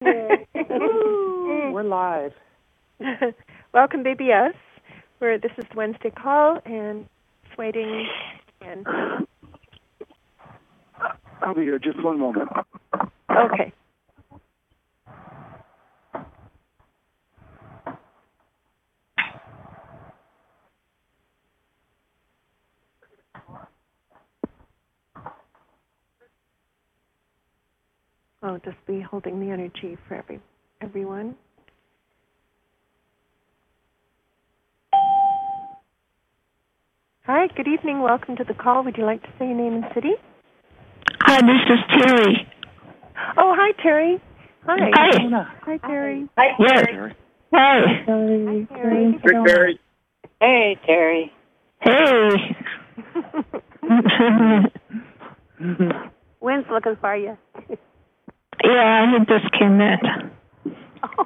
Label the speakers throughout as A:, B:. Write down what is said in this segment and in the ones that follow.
A: We're live.
B: Welcome, BBS. This is the Wednesday call, and it's waiting. And
C: I'll be here just one moment.
B: Okay. I'll just be holding the energy for everyone. Hi, good evening. Welcome to the call. Would you like to say your name and city?
D: Hi, this is Terry.
B: Oh, hi, Terry. Hi.
D: Hi.
B: Hi, Terry.
D: Hi, yes.
C: Terry.
D: Hi.
B: Hi, Terry.
C: Hey, Terry.
E: Hey, Terry.
D: Hey.
E: Wynn's looking for you.
D: Yeah, he just came in.
E: Oh.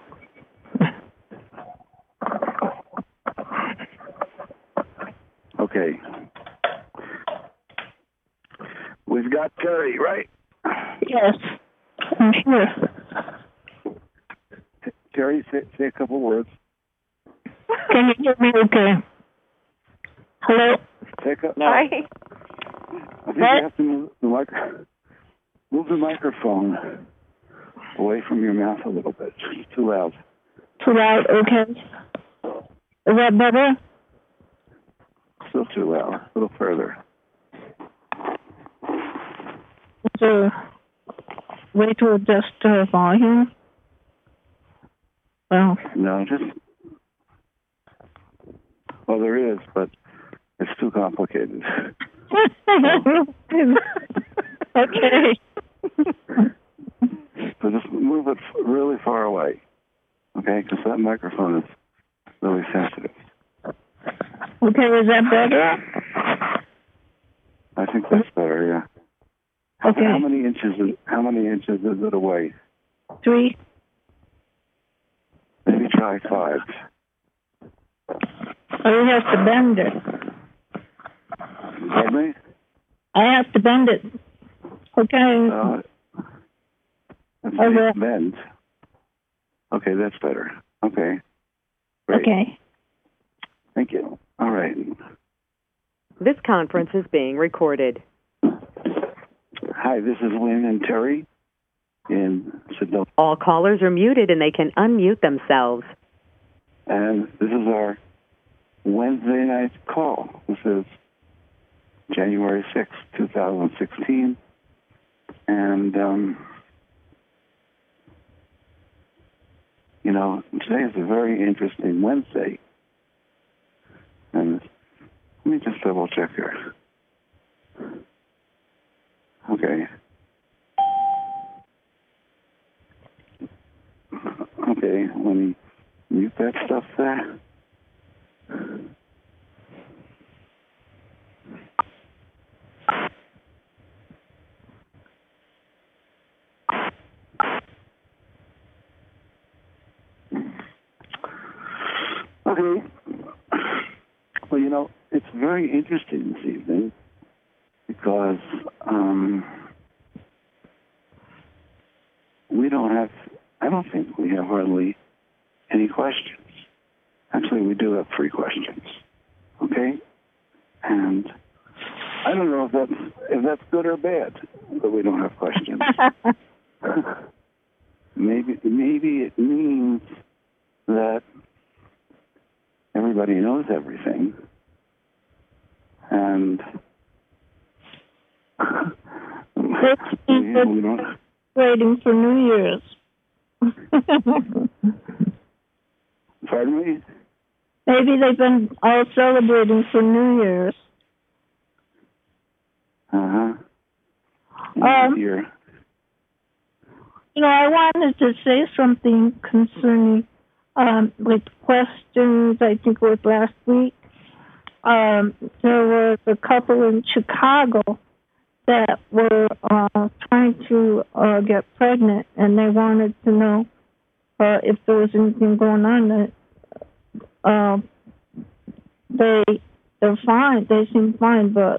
C: Okay. We've got Terry, right?
D: Yes. I'm here.
C: Terry, say a couple words.
D: Can you hear me okay? Hello?
B: Hi.
C: I think you have to move the microphone away from your mouth a little bit. It's too loud.
D: Too loud? Okay. Is that better?
C: Still too loud. A little further.
D: Is there a way to adjust the volume? Well,
C: No, well, there is, but it's too complicated.
D: okay.
C: So just move it really far away, okay? Because that microphone is really sensitive.
D: Okay, is that better?
C: I think that's better, yeah.
D: Okay.
C: How many inches is it away?
D: 3.
C: Maybe try 5.
D: Oh, you have to bend it.
C: Pardon me?
D: I have to bend it. Okay.
C: Let's bend. Okay, that's better. Okay. Great.
D: Okay.
C: Thank you. All right.
F: This conference is being recorded.
C: Hi, this is Wynn and Terry in Sedona.
F: All callers are muted and they can unmute themselves.
C: And this is our Wednesday night call. This is January 6th, 2016. And, today is a very interesting Wednesday. And let me just double check here. Okay. Okay, let me mute that stuff there. Okay. Well, it's very interesting this evening because I don't think we have hardly any questions. Actually, we do have 3 questions. Okay? And I don't know if that's good or bad, that we don't have questions. Maybe it means that everybody knows everything. And we don't.
D: Waiting for New Year's.
C: Pardon me?
D: Maybe they've been all celebrating for New Year's.
C: Uh-huh. Here.
D: I wanted to say something concerning with questions, I think it was last week. There was a couple in Chicago that were trying to get pregnant, and they wanted to know if there was anything going on. They're fine. They seem fine, but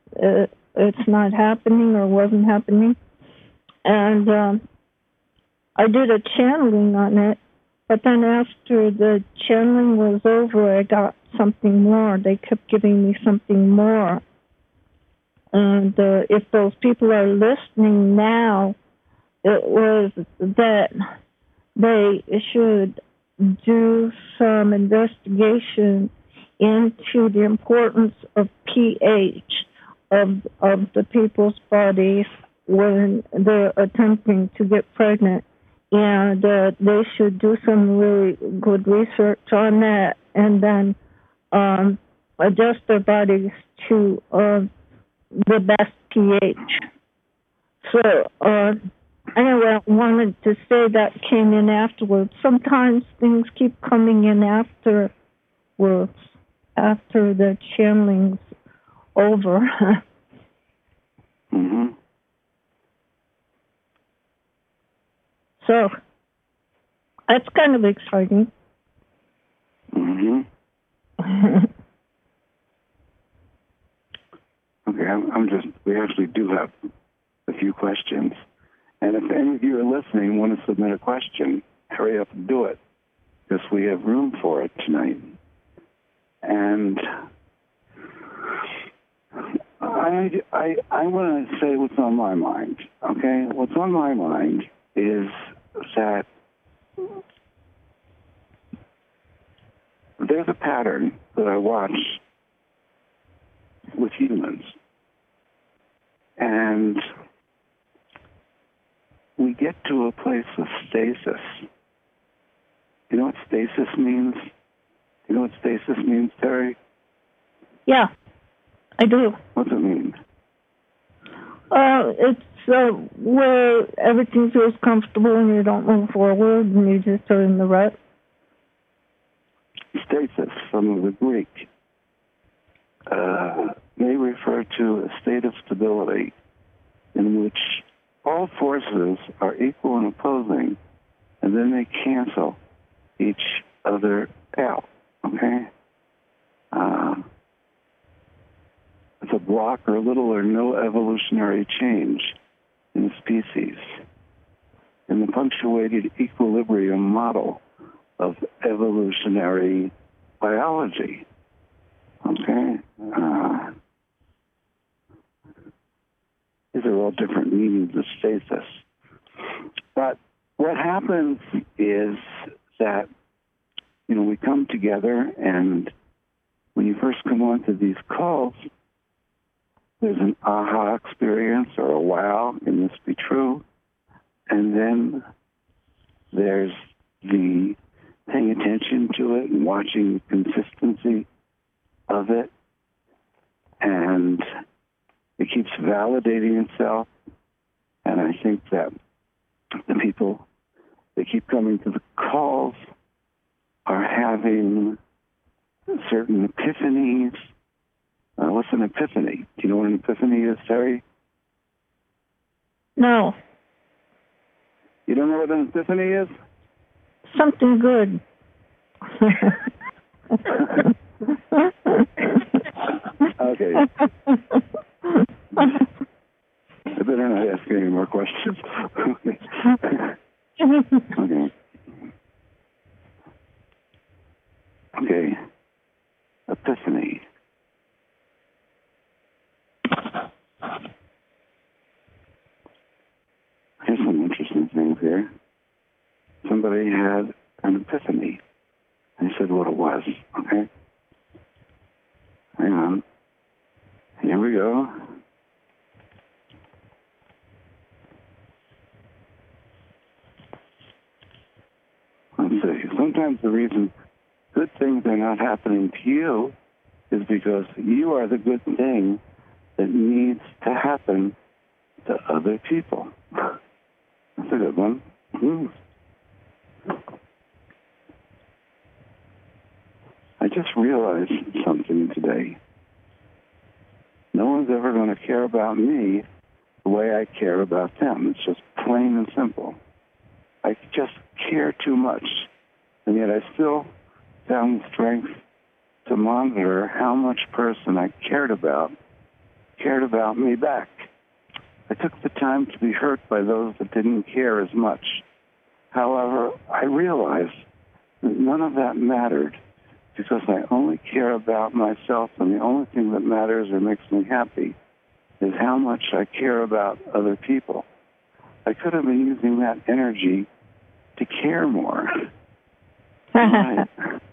D: it's not happening or wasn't happening. And I did a channeling on it, but then after the channeling was over, I got something more. They kept giving me something more. And if those people are listening now, it was that they should do some investigation into the importance of pH of the people's bodies when they're attempting to get pregnant. And they should do some really good research on that and then adjust their bodies to the best pH. So, anyway, I wanted to say that came in afterwards. Sometimes things keep coming in afterwards, after the channeling's over.
C: Mm-hmm.
D: So, that's kind of exciting.
C: Mm-hmm. Okay, we actually do have a few questions. And if any of you are listening and want to submit a question, hurry up and do it, because we have room for it tonight. And I want to say what's on my mind, okay? What's on my mind is that there's a pattern that I watch with humans. And we get to a place of stasis. You know what stasis means? You know what stasis means, Terry?
D: Yeah, I do.
C: What's it mean?
D: It's where everything feels comfortable and you don't move forward and you just are in the rut.
C: Stasis, from the Greek, may refer to a state of stability in which all forces are equal and opposing, and then they cancel each other out, okay? It's a block or little or no evolutionary change in a species. In the punctuated equilibrium model of evolutionary biology, okay? These are all different meanings of stasis. But what happens is that, we come together, and when you first come onto these calls, there's an aha experience or a wow, can this be true? And then there's the paying attention to it and watching the consistency of it. And it keeps validating itself. And I think that the people that keep coming to the calls are having certain epiphanies. What's an epiphany? Do you know what an epiphany is, Terry?
D: No.
C: You don't know what an epiphany is?
D: Something good.
C: Okay. I better not ask any more questions. Okay. Okay. Epiphany. Here's some interesting things here. Somebody had an epiphany. I said what it was, okay? Hang on. Here we go. Let's see. Sometimes the reason good things are not happening to you is because you are the good thing that needs to happen to other people. That's a good one. I just realized something today. No one's ever going to care about me the way I care about them. It's just plain and simple. I just care too much. And yet I still found the strength to monitor how much person I cared about me back. I took the time to be hurt by those that didn't care as much. However, I realized that none of that mattered because I only care about myself, and the only thing that matters or makes me happy is how much I care about other people. I could have been using that energy to care more. Right.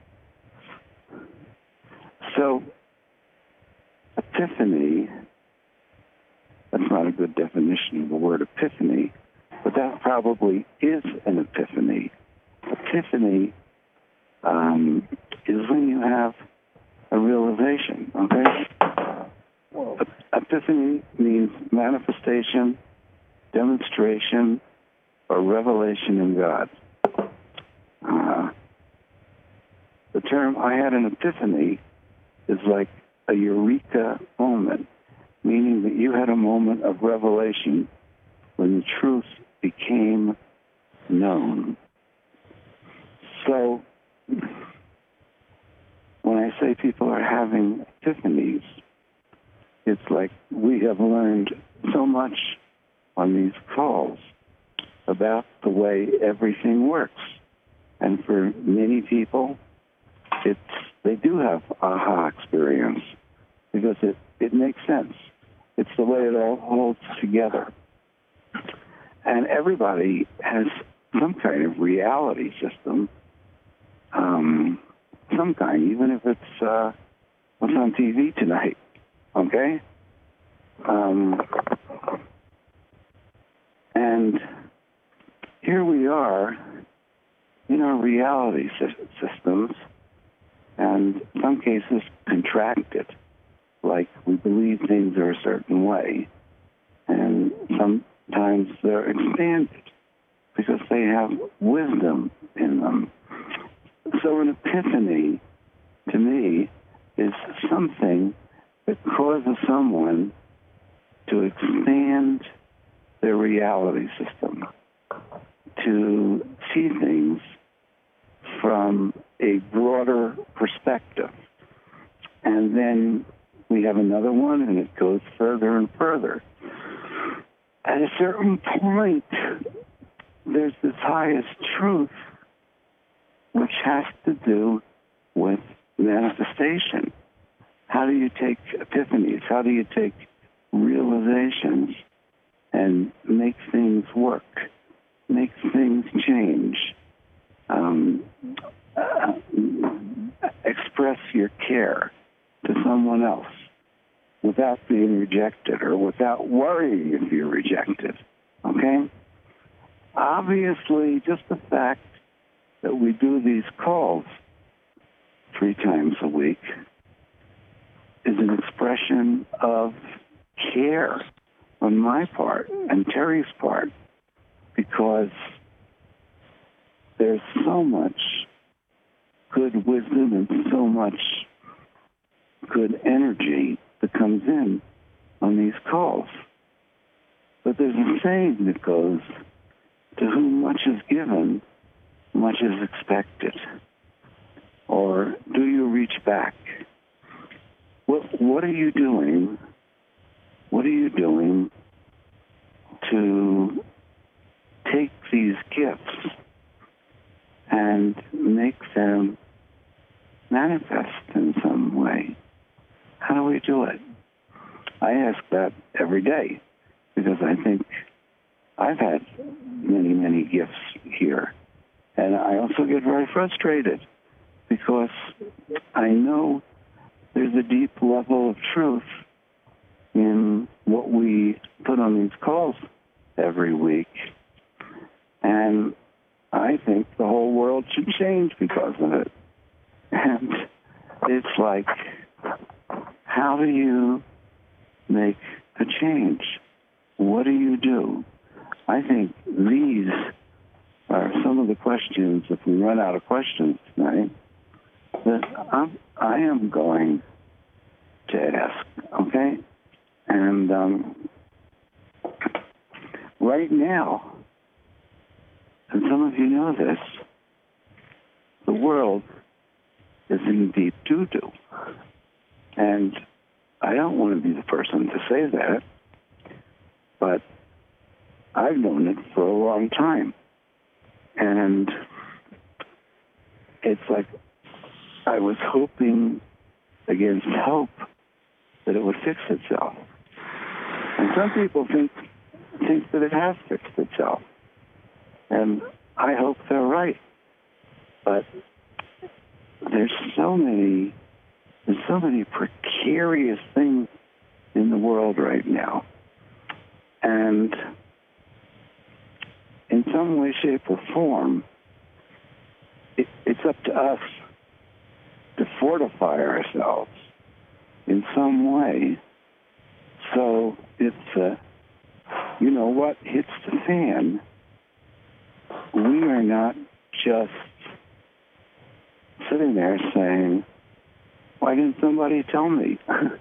C: So, epiphany, that's not a good definition of the word epiphany, but that probably is an epiphany. Epiphany is when you have a realization, okay? Epiphany means manifestation, demonstration, or revelation in God. The term "I had an epiphany" is like a eureka moment, meaning that you had a moment of revelation when the truth became known. So, when I say people are having epiphanies, it's like we have learned so much on these calls about the way everything works. And for many people, they do have aha experience because it makes sense. It's the way it all holds together. And everybody has some kind of reality system, some kind, even if it's what's on TV tonight, okay? And here we are in our reality systems, and in some cases contracted, like we believe things are a certain way, and sometimes they're expanded because they have wisdom in them. So an epiphany, to me, is something that causes someone to expand their reality system, to see things from a broader perspective. And then we have another one, and it goes further and further. At a certain point, there's this highest truth, which has to do with manifestation. How do you take epiphanies? How do you take realizations and make things work, make things change, express your care to someone else without being rejected or without worrying if you're rejected, okay? Obviously, just the fact that we do these calls 3 times a week is an expression of care on my part and Terry's part, because there's so much good wisdom and so much good energy that comes in on these calls. But there's a saying that goes, to whom much is given, much is expected. Or do you reach back? What are you doing? What are you doing to take these gifts and make them manifest in some way? How do we do it? I ask that every day because I think I've had many, many gifts here. And I also get very frustrated because I know there's a deep level of truth in what we put on these calls every week. And I think the whole world should change because of it. And it's like, how do you make a change? What do you do? I think these are some of the questions, if we run out of questions tonight, that I am going to ask, okay? And right now, and some of you know this, the world is in deep doo-doo. And I don't want to be the person to say that, but I've known it for a long time. And it's like I was hoping against hope that it would fix itself. And some people think that it has fixed itself. And I hope they're right. But there's so many precarious things in the world right now. And in some way, shape, or form, it's up to us to fortify ourselves in some way. So if, what hits the fan, we are not just sitting there saying, why didn't somebody tell me?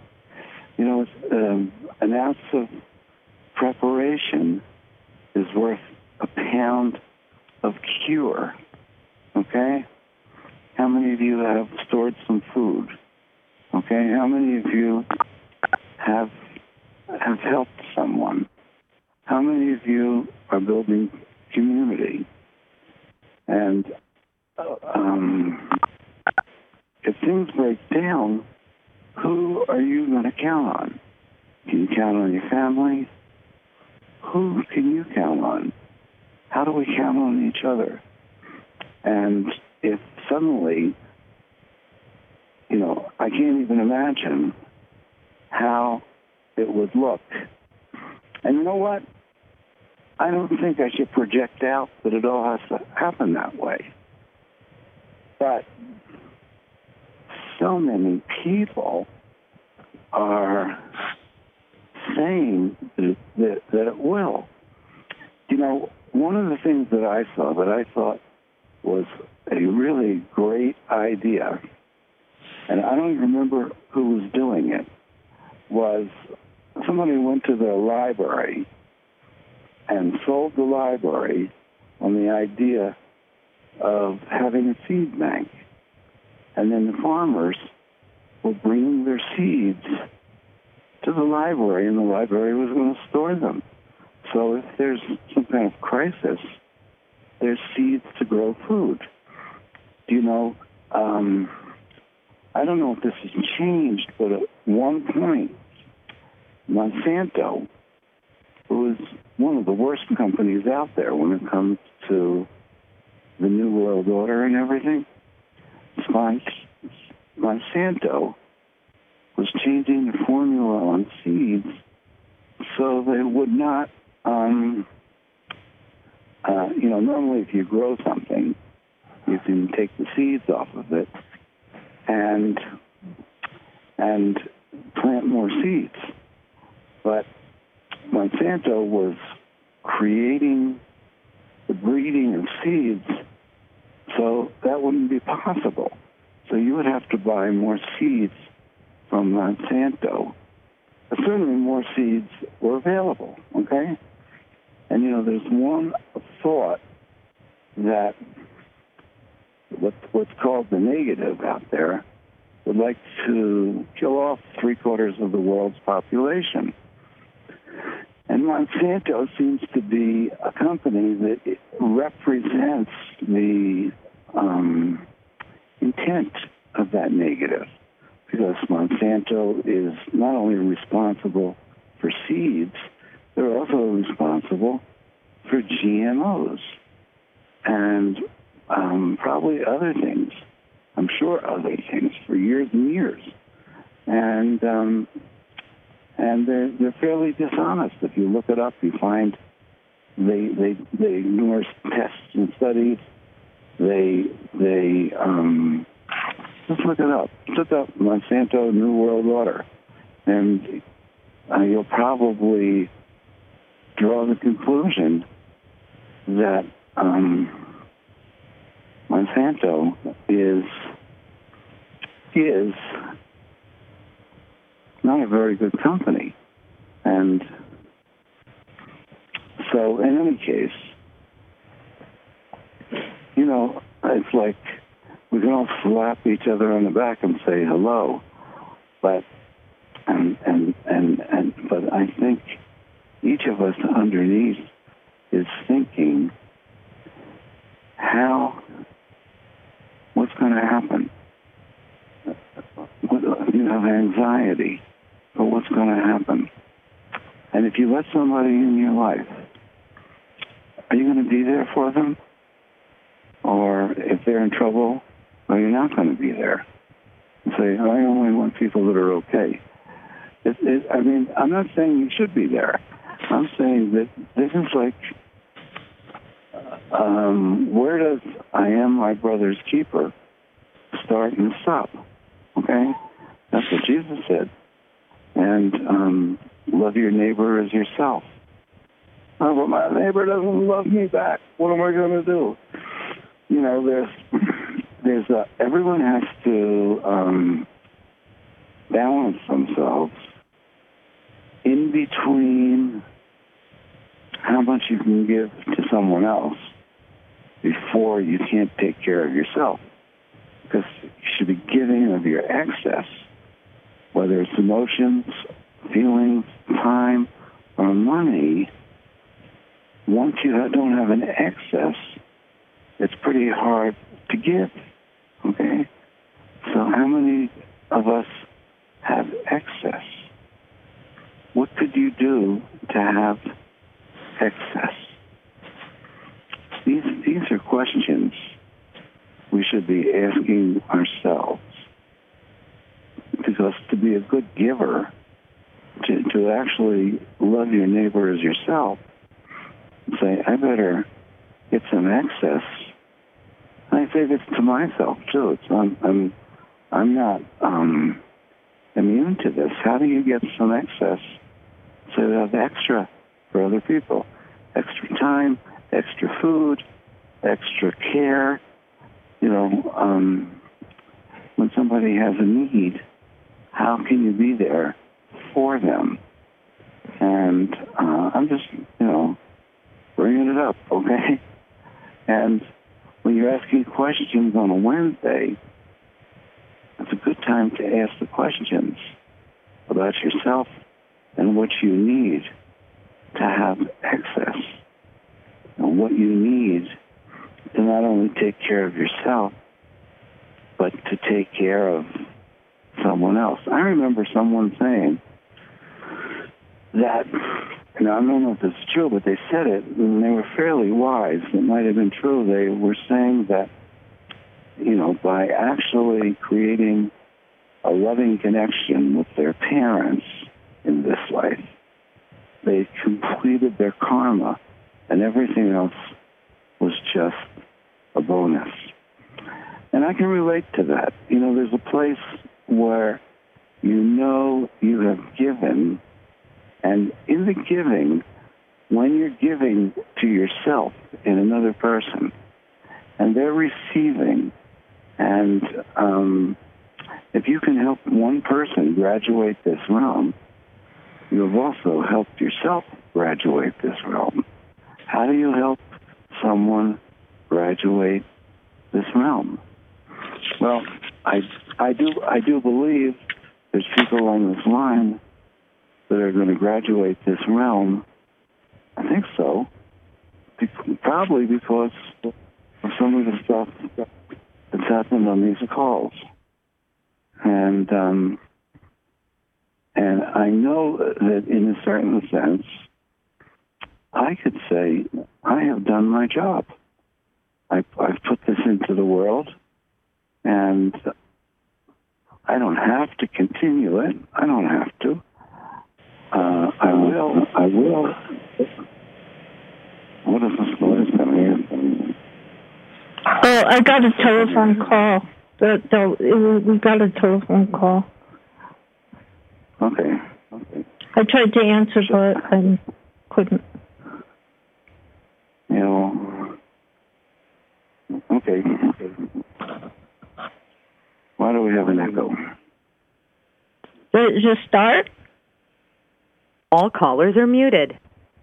C: An ounce of preparation is worth a pound of cure. Okay? How many of you have stored some food? Okay? How many of you have helped someone? How many of you are building community? And if things break down, who are you going to count on? Can you count on your family? Who can you count on? How do we count on each other? And if suddenly, I can't even imagine how it would look. And you know what? I don't think I should project out that it all has to happen that way. But so many people are saying that it will. One of the things that I saw that I thought was a really great idea, and I don't even remember who was doing it, was somebody went to the library and sold the library on the idea of having a seed bank. And then the farmers will bring their seeds to the library, and the library was going to store them. So if there's some kind of crisis, there's seeds to grow food. I don't know if this has changed, but at one point, Monsanto, who is one of the worst companies out there when it comes to the New World Order and everything, Monsanto was changing the formula on seeds so they would not, normally if you grow something, you can take the seeds off of it and plant more seeds. But Monsanto was creating the breeding of seeds, so that wouldn't be possible. So you would have to buy more seeds from Monsanto. Certainly more seeds were available, okay? And, there's one thought that what's called the negative out there would like to kill off 3/4 of the world's population. And Monsanto seems to be a company that represents the intent of that negative, because Monsanto is not only responsible for seeds, they're also responsible for GMOs and probably other things. I'm sure other things for years and years. And they're fairly dishonest. If you look it up, you find they ignore tests and studies. They just look it up. Look up Monsanto New World Order, and you'll probably draw the conclusion that Monsanto is not a very good company. And so in any case, it's like we can all slap each other on the back and say hello, but but I think each of us underneath is thinking, anxiety for what's going to happen. And if you let somebody in your life, are you going to be there for them? Or if they're in trouble, are you not going to be there? And say, I only want people that are okay. I'm not saying you should be there. I'm saying that this is like, where does I am my brother's keeper start and stop? Okay? That's what Jesus said. And love your neighbor as yourself. Oh, but my neighbor doesn't love me back. What am I going to do? You know, there's everyone has to balance themselves in between how much you can give to someone else before you can't take care of yourself. Because you should be giving of your excess, whether it's emotions, feelings, time, or money. Once you don't have an excess, it's pretty hard to give, okay? So how many of us have excess? What could you do to have excess? These are questions we should be asking ourselves. Because to be a good giver, to actually love your neighbor as yourself, and say, I better get some excess. And I say this to myself, too. I'm not immune to this. How do you get some excess so you have extra for other people? Extra time, extra food, extra care. You know, when somebody has a need, how can you be there for them? And I'm just, bringing it up, okay? And when you're asking questions on a Wednesday, it's a good time to ask the questions about yourself and what you need to have excess, and what you need to not only take care of yourself, but to take care of someone else. I remember someone saying that, I don't know if this is true, but they said it, and they were fairly wise. It might have been true. They were saying that, by actually creating a loving connection with their parents in this life, they completed their karma, and everything else was just a bonus. And I can relate to that. There's a place where you have given, and in the giving, when you're giving to yourself in another person, and they're receiving, and if you can help one person graduate this realm, you have also helped yourself graduate this realm. How do you help someone graduate this realm? Well, I do believe there's people on this line that are going to graduate this realm. I think so. Probably because of some of the stuff that's happened on these calls. And I know that in a certain sense, I could say I have done my job. I've put this into the world, and I don't have to continue it. I don't have to. I will. What is this noise coming in?
D: Oh, I got a telephone call. We got a telephone call.
C: Okay.
D: I tried to answer, but I couldn't.
C: Okay. Why do we have an echo?
D: Did it just start?
F: All callers are muted.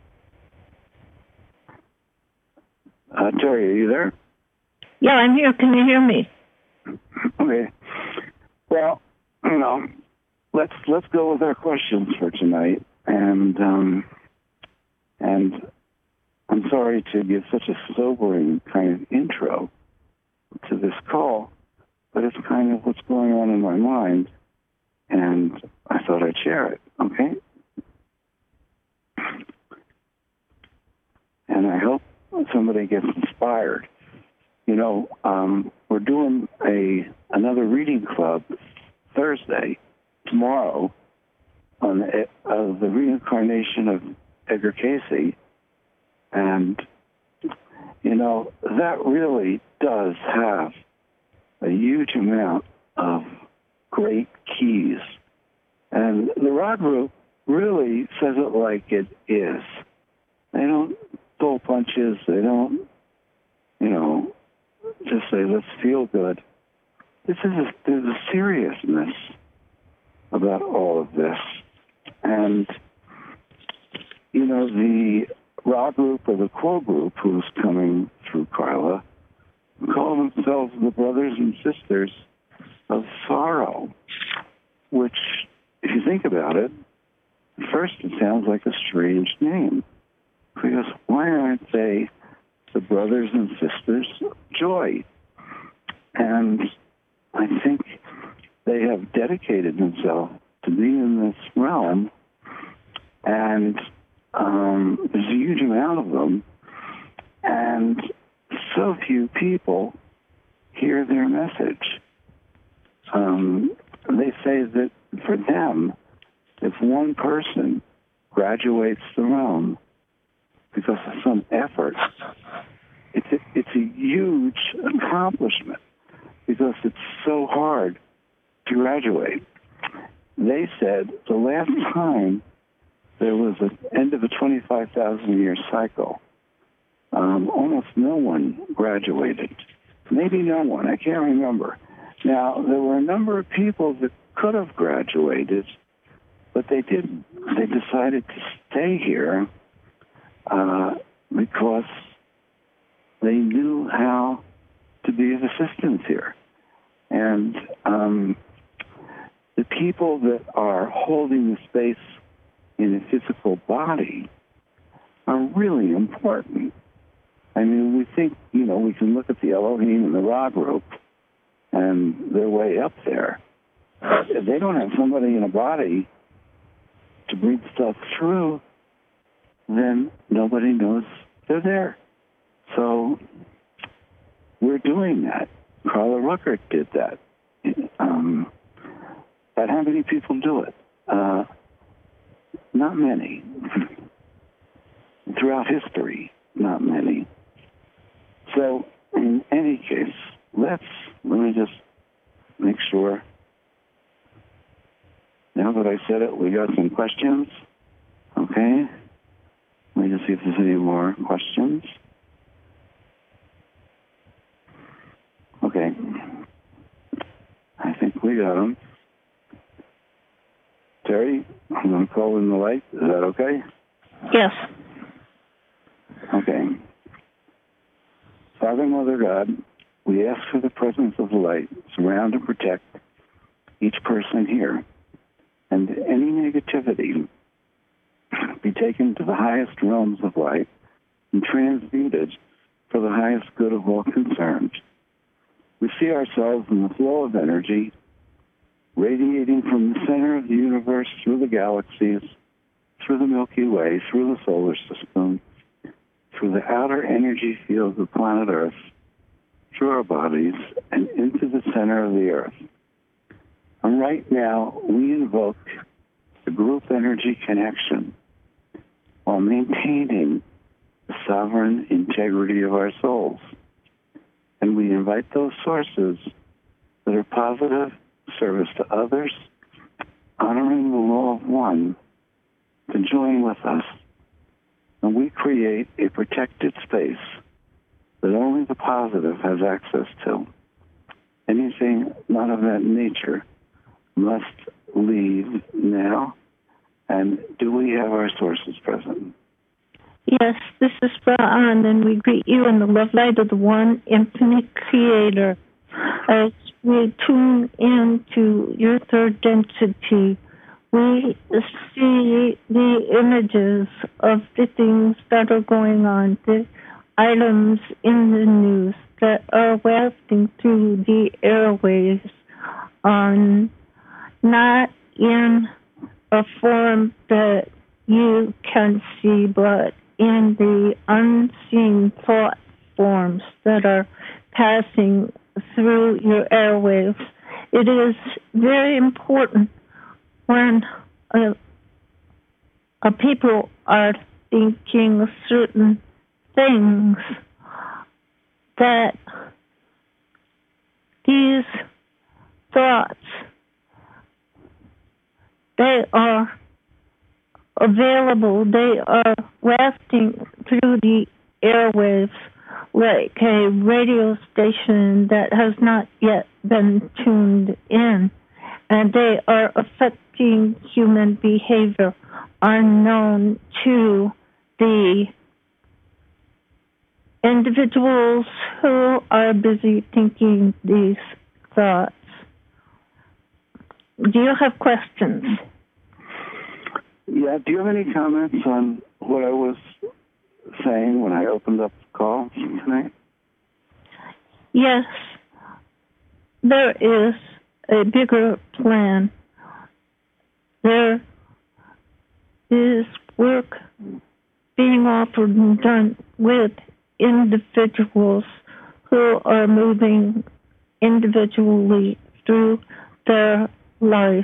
C: Terry, are you there?
D: Yeah, I'm here. Can you hear me?
C: Okay. Well, let's go with our questions for tonight. And I'm sorry to give such a sobering kind of intro to this call, but it's kind of what's going on in my mind. and I thought I'd share it, okay? And I hope somebody gets inspired. You know, we're doing another reading club Thursday, tomorrow, on the reincarnation of Edgar Cayce. And, you know, that really does have a huge amount of great keys. And the Ra Group really says it like it is. They don't pull punches. They don't, you know, just say, let's feel good. There's a seriousness about all of this. And, you know, the Ra Group or the Quo Group who's coming through Carla call themselves the brothers and sisters of sorrow, which, if you think about it, at first it sounds like a strange name. Because why aren't they the brothers and sisters of joy? And I think they have dedicated themselves to be in this realm, and there's a huge amount of them, and so few people hear their message. They say that for them, if one person graduates the realm because of some effort, it's a huge accomplishment because it's so hard to graduate. They said the last time there was an end of a 25,000-year cycle, almost no one graduated. Maybe no one, I can't remember. Now, there were a number of people that could have graduated, but they didn't. They decided to stay here because they knew how to be of assistance here. And the people that are holding the space in a physical body are really important. I mean, we think, you know, we can look at the Elohim and the Ra Group, and they're way up there. If they don't have somebody in a body to breathe stuff through, then nobody knows they're there. So we're doing that. Carla Ruckert did that. But how many people do it? Not many. Throughout history, not many. So, in any case, let me just make sure. Now that I said it, we got some questions. Okay. Let me just see if there's any more questions. Okay. I think we got them. Terry, I'm going to call in the light. Is that okay?
D: Yes.
C: Okay. Father, Mother, God, we ask for the presence of the light, surround and protect each person here, and any negativity be taken to the highest realms of light and transmuted for the highest good of all concerned. We see ourselves in the flow of energy radiating from the center of the universe through the galaxies, through the Milky Way, through the solar system, through the outer energy fields of planet Earth, through our bodies, and into the center of the Earth. And right now, we invoke the group energy connection while maintaining the sovereign integrity of our souls. And we invite those sources that are positive, service to others, honoring the law of one, to join with us. And we create a protected space that only the positive has access to. Anything not of that nature must leave now. And do we have our sources present?
D: Yes, this is Ra'an, and we greet you in the love light of the one infinite creator. As we tune into your third density, we see the images of the things that are going on, the items in the news that are wafting through the airways on not in a form that you can see, but in the unseen thought forms that are passing through your airwaves. It is very important when people are thinking certain things that these thoughts, they are available, they are wafting through the airwaves like a radio station that has not yet been tuned in, and they are affecting human behavior unknown to the individuals who are busy thinking these thoughts. Do you have questions?
C: Yeah, do you have any comments on what I was saying when I opened up the call tonight?
D: Yes, there is a bigger plan. There is work being offered and done with individuals who are moving individually through their life.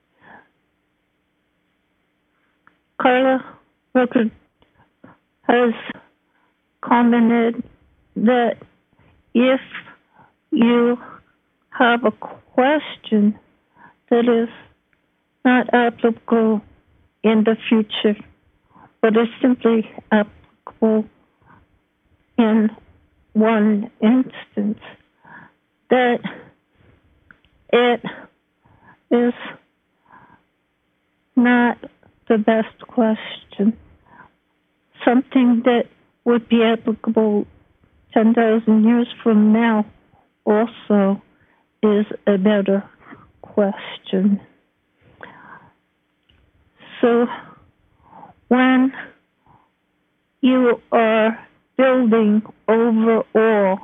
D: Carla Rucker has commented that if you have a question that is not applicable in the future, but is simply applicable in one instance, that it is not the best question. Something that would be applicable 10,000 years from now also is a better question. So when you are building overall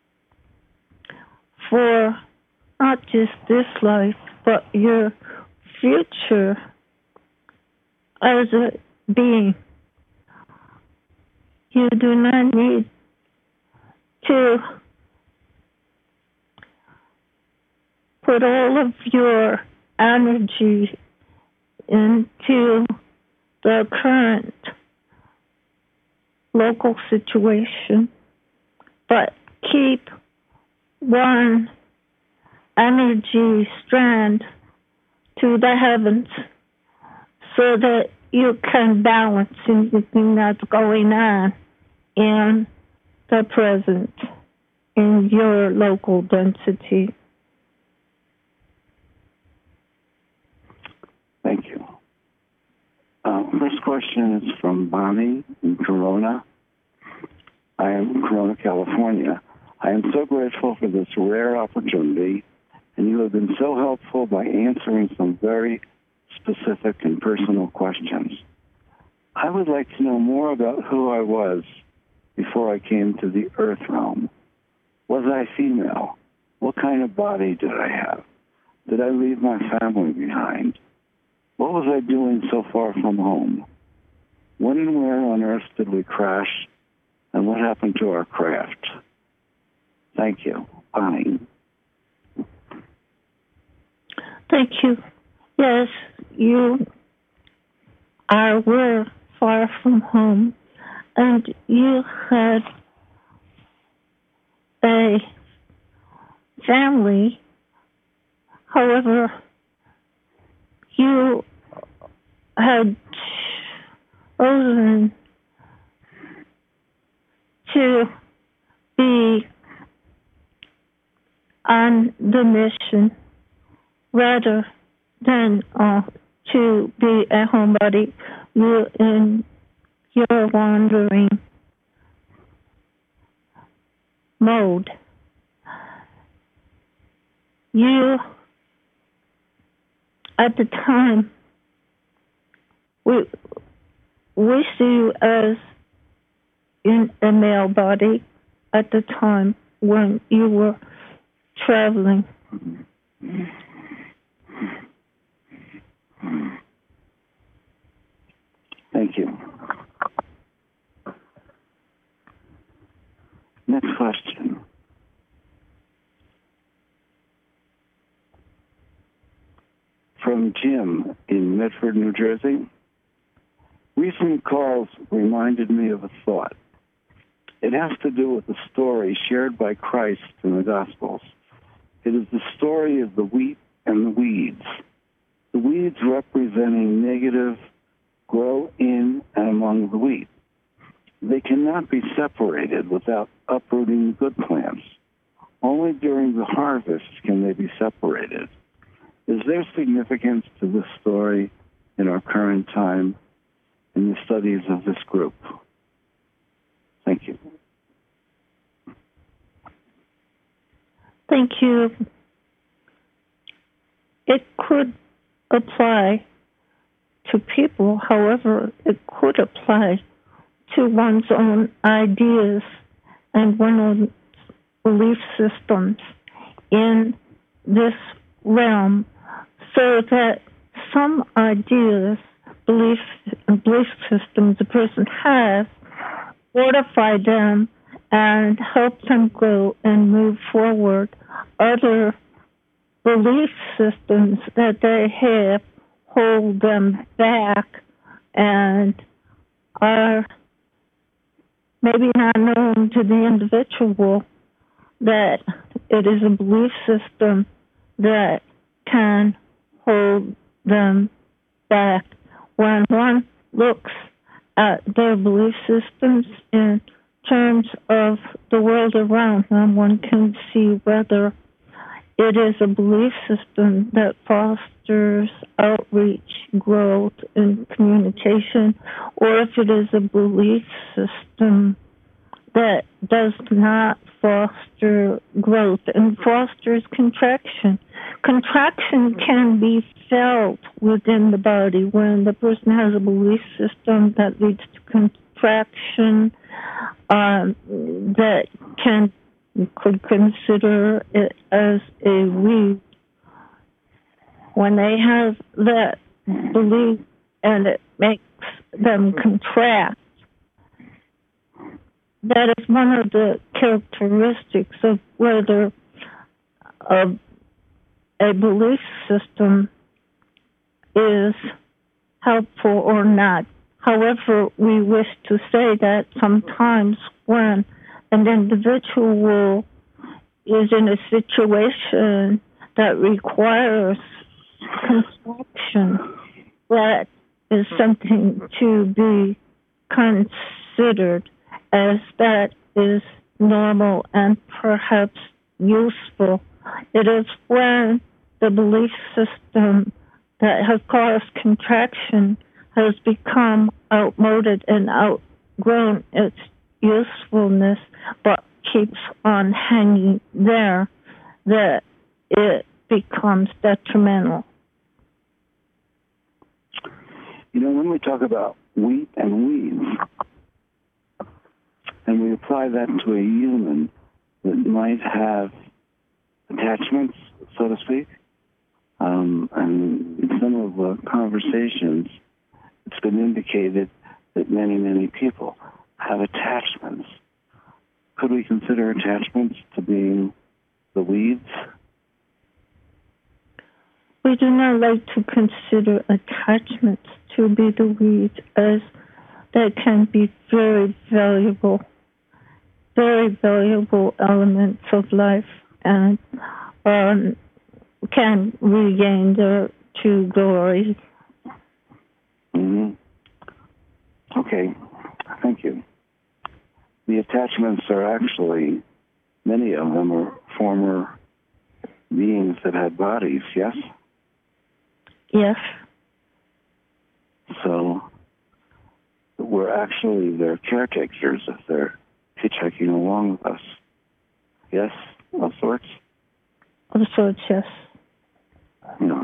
D: for not just this life, but your future as a being, you do not need to put all of your energy into the current local situation, but keep one energy strand to the heavens so that you can balance anything that's going on in the present in your local density.
C: Thank you. First question is from Bonnie in Corona. I am in Corona, California. I am so grateful for this rare opportunity, and you have been so helpful by answering some very specific and personal questions. I would like to know more about who I was before I came to the earth realm. Was I female? What kind of body did I have? Did I leave my family behind? What was I doing so far from home? When and where on earth did we crash? And what happened to our craft? Thank you. Bonnie.
D: Thank you. Yes, you were far from home, and you had a family. However, you had chosen to be on the mission rather than to be a homebody. You in your wandering mode. You, at the time, we see you as in a male body at the time when you were traveling.
C: Thank you. Next question. From Jim in Medford, New Jersey. Recent calls reminded me of a thought. It has to do with the story shared by Christ in the Gospels. It is the story of the wheat and the weeds. The weeds representing negative grow in and among the wheat. They cannot be separated without uprooting the good plants. Only during the harvest can they be separated. Is there significance to this story in our current time in the studies of this group? Thank you.
D: Thank you. It could apply to people, however, it could apply to one's own ideas and one's own belief systems in this realm, so that some ideas, belief systems a person has, fortify them and help them grow and move forward. Other belief systems that they have hold them back and are maybe not known to the individual that it is a belief system that can hold them back. When one looks at their belief systems in terms of the world around them, one can see whether it is a belief system that fosters outreach, growth, and communication, or if it is a belief system that does not foster growth and fosters contraction. Contraction can be felt within the body when the person has a belief system that leads to contraction, that could consider it as a weed. When they have that belief and it makes them contract, that is one of the characteristics of whether a belief system is helpful or not. However, we wish to say that sometimes when an individual is in a situation that requires contraction, that is something to be considered, as that is normal and perhaps useful. It is when the belief system that has caused contraction has become outmoded and outgrown its usefulness, but keeps on hanging there, that it becomes detrimental.
C: You know, when we talk about wheat and weeds, and we apply that to a human that might have attachments, so to speak, and in some of the conversations, it's been indicated that many people have attachments. Could we consider attachments to being the weeds?
D: We do not like to consider attachments to be the weeds, as that can be very valuable elements of life, and can regain their true glory.
C: Mm-hmm. Okay, thank you. The attachments are actually, many of them are former beings that had bodies, yes?
D: Yes.
C: So we're actually their caretakers if they're hitchhiking along with us. Yes, of sorts?
D: Of sorts, yes.
C: Yeah.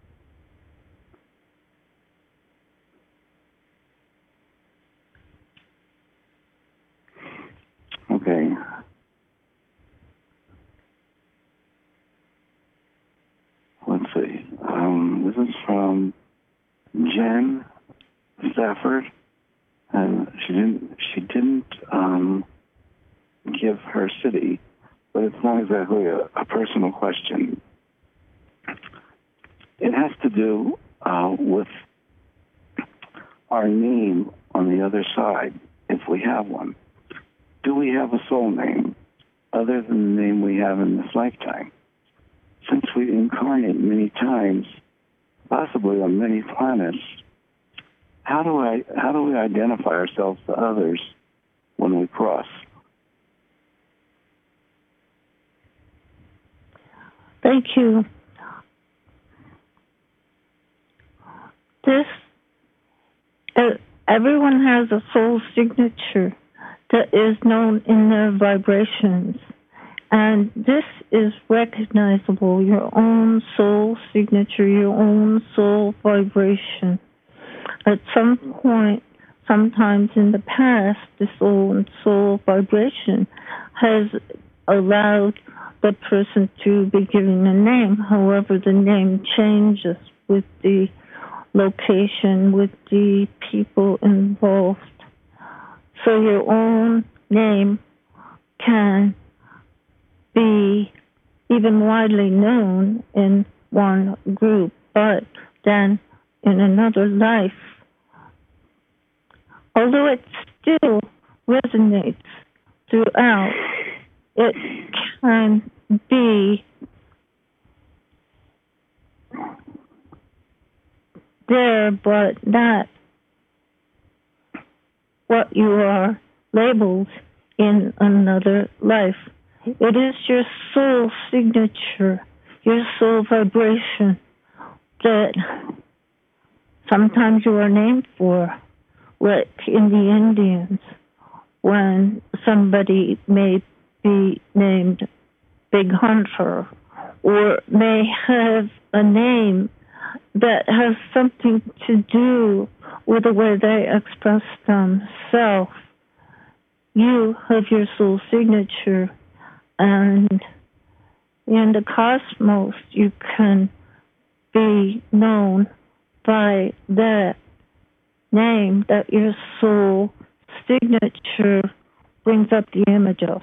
C: Okay. Let's see. This is from Jen Stafford and she didn't give her city, but it's not exactly a personal question. It has to do with our name on the other side, if we have one. Do we have a soul name other than the name we have in this lifetime? Since we incarnate many times, possibly on many planets, how do we identify ourselves to others when we cross?
D: Thank you. Everyone has a soul signature that is known in their vibrations. And this is recognizable, your own soul signature, your own soul vibration. At some point, sometimes in the past, this own soul vibration has allowed the person to be given a name. However, the name changes with the location, with the people involved. So your own name can be even widely known in one group, but then in another life, although it still resonates throughout, it can be there, but not what you are labeled in another life. It is your soul signature, your soul vibration that sometimes you are named for, like in the Indians, when somebody may be named Big Hunter, or may have a name that has something to do with the way they express themselves. You have your soul signature, and in the cosmos, you can be known by that name that your soul signature brings up the image of.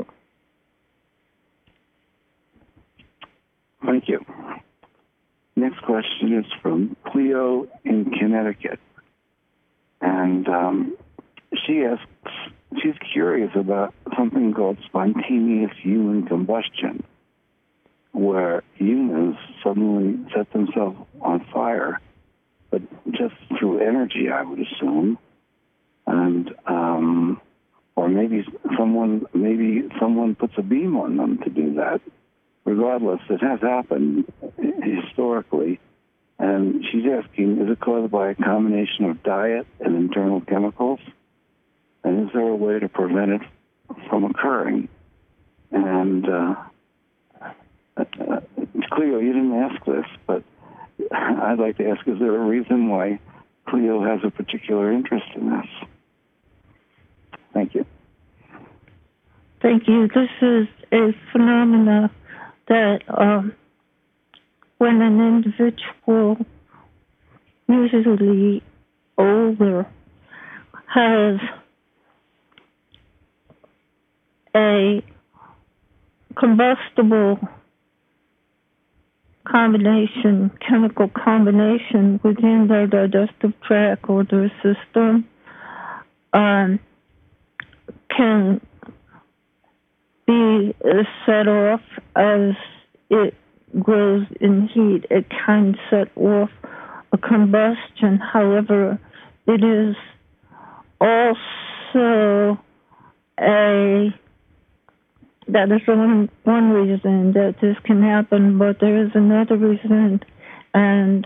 C: Thank you. Next question is from Cleo in Connecticut. And she asks, she's curious about something called spontaneous human combustion, where humans suddenly set themselves on fire, but just through energy, I would assume. And or maybe someone puts a beam on them to do that. Regardless, it has happened historically. And she's asking, is it caused by a combination of diet and internal chemicals? And is there a way to prevent it from occurring? And Cleo, you didn't ask this, but I'd like to ask, is there a reason why Cleo has a particular interest in this? Thank you.
D: Thank you. This is a phenomenon that when an individual, usually older, has a combustible combination, chemical combination within their digestive tract or their system, can be set off as it grows in heat. It can set off a combustion. However, it is also that is one reason that this can happen, but there is another reason, and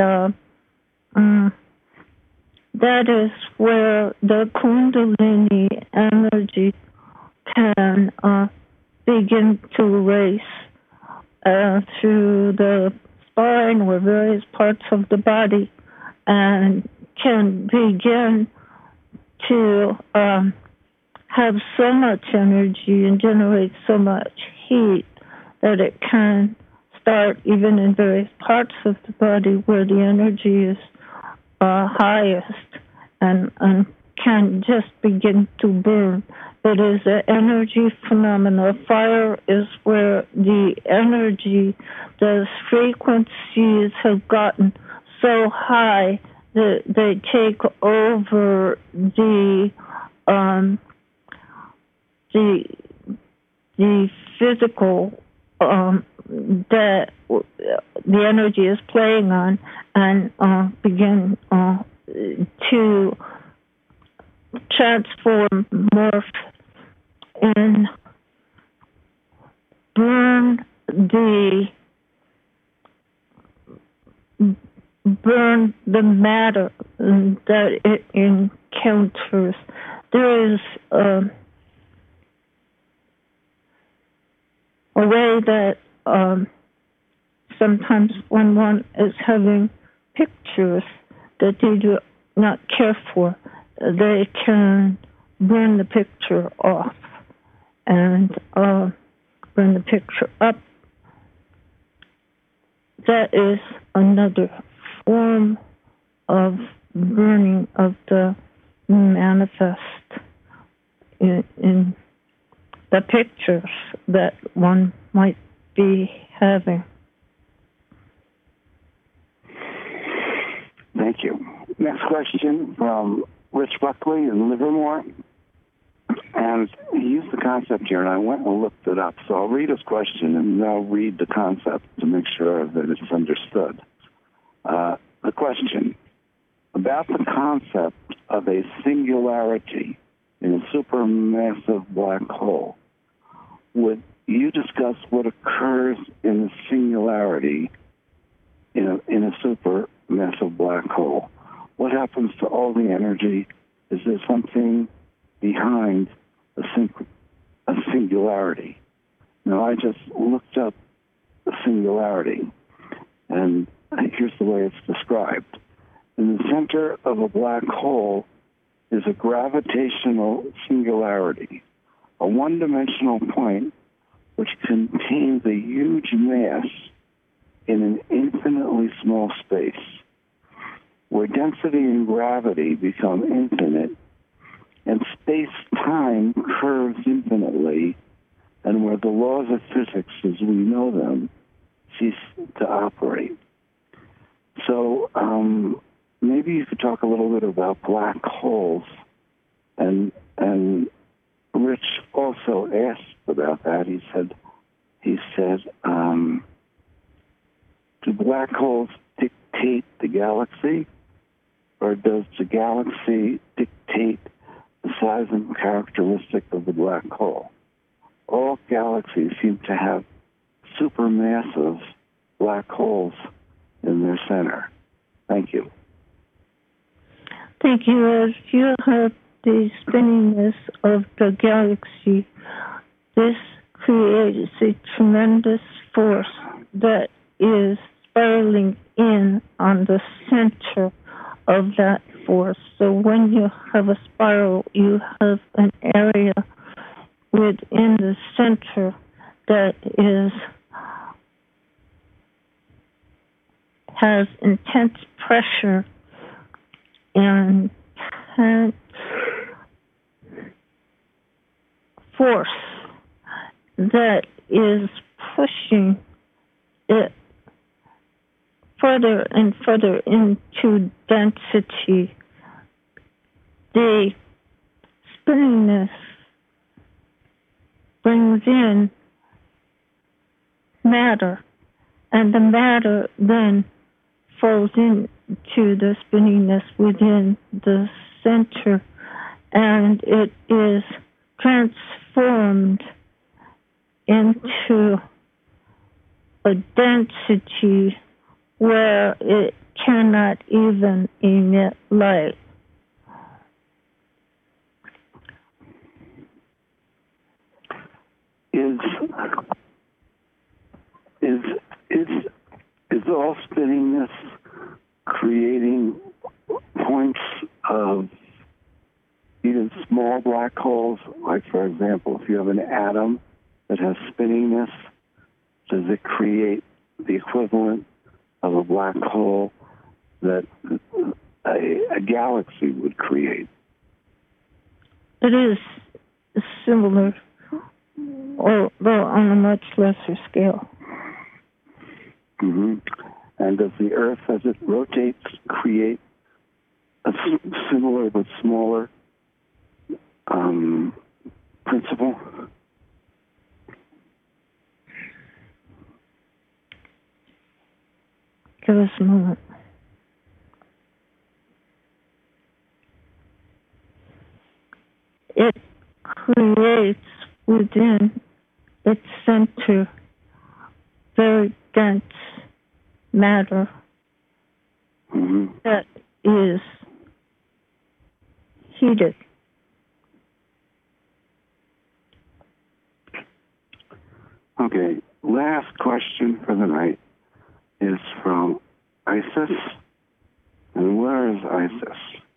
D: that is where the Kundalini energy can begin to race through the spine or various parts of the body, and can begin to have so much energy and generate so much heat that it can start even in various parts of the body where the energy is highest, and can just begin to burn. It is an energy phenomenon. Fire is where the energy, the frequencies have gotten so high that they take over the physical that the energy is playing on, and begin to transform, morph, and burn the matter that it encounters. There is a way that sometimes when one is having pictures that they do not care for, they can burn the picture off and burn the picture up. That is another form of burning of the manifest in the pictures that one might be having.
C: Thank you. Next question from Rich Buckley in Livermore. And he used the concept here, and I went and looked it up. So I'll read his question, and then I'll read the concept to make sure that it's understood. The question, about the concept of a singularity in a supermassive black hole, would you discuss what occurs in a singularity in a supermassive black hole? What happens to all the energy? Is there something behind a singularity? Now, I just looked up a singularity, and here's the way it's described. In the center of a black hole is a gravitational singularity, a one-dimensional point which contains a huge mass in an infinitely small space. Where density and gravity become infinite, and space-time curves infinitely, and where the laws of physics as we know them cease to operate. So maybe you could talk a little bit about black holes, and Rich also asked about that. He said, do black holes dictate the galaxy, or does the galaxy dictate the size and characteristic of the black hole? All galaxies seem to have supermassive black holes in their center. Thank you.
D: Thank you. As you have the spinniness of the galaxy, this creates a tremendous force that is spiraling in on the center of that force. So when you have a spiral, you have an area within the center that has intense pressure and intense force that is pushing it further and further into density. The spinniness brings in matter, and the matter then falls into the spinniness within the center, and it is transformed into a density where it cannot even emit light.
C: Is all spinniness creating points of even small black holes? Like, for example, if you have an atom that has spinniness, does it create the equivalent of a black hole that a galaxy would create?
D: It is similar, although on a much lesser scale.
C: Mm-hmm. And does the Earth, as it rotates, create a similar but smaller principle?
D: Give us a moment. It creates within its center very dense matter that is heated.
C: Okay, last question for the night is from Isis. And where is Isis?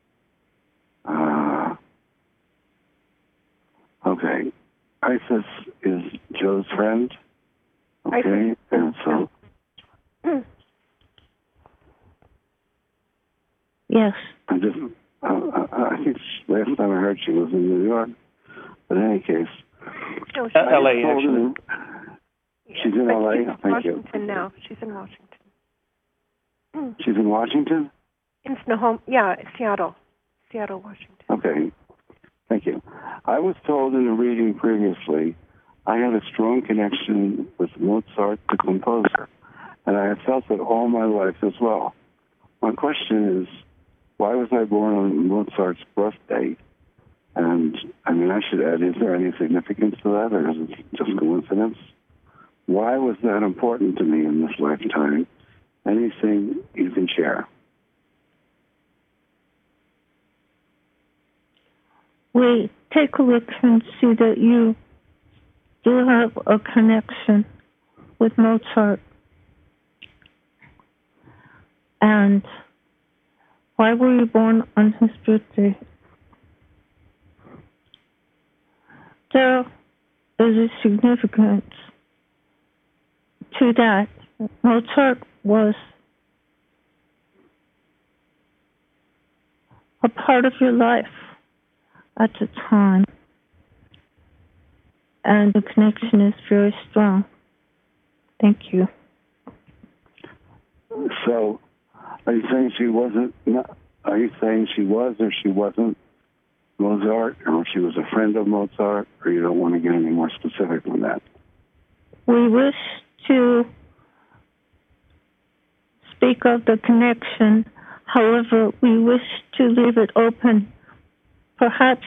C: Okay, Isis is Joe's friend. Okay, and so...
D: Yes.
C: I think last time I heard she was in New York. But in any case...
B: No,
A: L.A. actually.
C: She's in L.A.? Thank you.
B: Washington now. She's in Washington.
C: She's in Washington?
B: In Snohomish. Yeah, Seattle. Seattle, Washington.
C: Okay. Thank you. I was told in a reading previously I had a strong connection with Mozart, the composer, and I have felt it all my life as well. My question is, why was I born on Mozart's birthday? And, I mean, I should add, is there any significance to that, or is it just coincidence? Why was that important to me in this lifetime? Anything you can share?
D: We take a look and see that you do have a connection with Mozart. And why were you born on his birthday? There is a significance to that. Mozart was a part of your life at the time, and the connection is very strong. Thank you.
C: So, are you saying she wasn't? Are you saying she was or she wasn't Mozart, or she was a friend of Mozart, or you don't want to get any more specific than that?
D: We wish to speak of the connection. However, we wish to leave it open. Perhaps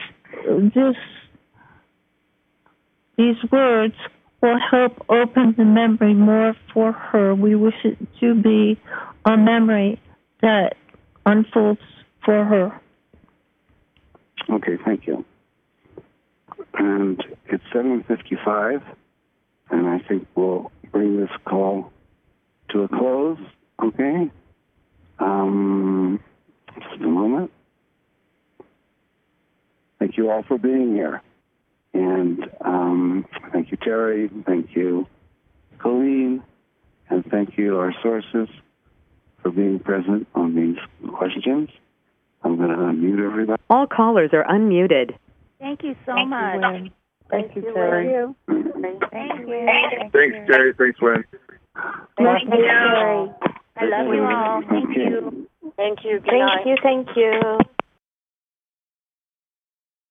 D: these words will help open the memory more for her. We wish it to be a memory that unfolds for her.
C: Okay, thank you. And it's 7:55, and I think we'll bring this call to a close. Okay? Just a moment. Thank you all for being here. And thank you, Terry. Thank you, Colleen. And thank you, our sources, for being present on these questions. I'm going to unmute everybody.
F: All callers are unmuted.
E: Thank you so much.
A: Thank you, Terry.
E: Thank you.
A: Thanks, Terry. Thanks, Wynn.
E: Thank you, Terry. I love you all. Thank you. Thank you. Good night.
G: Thank you.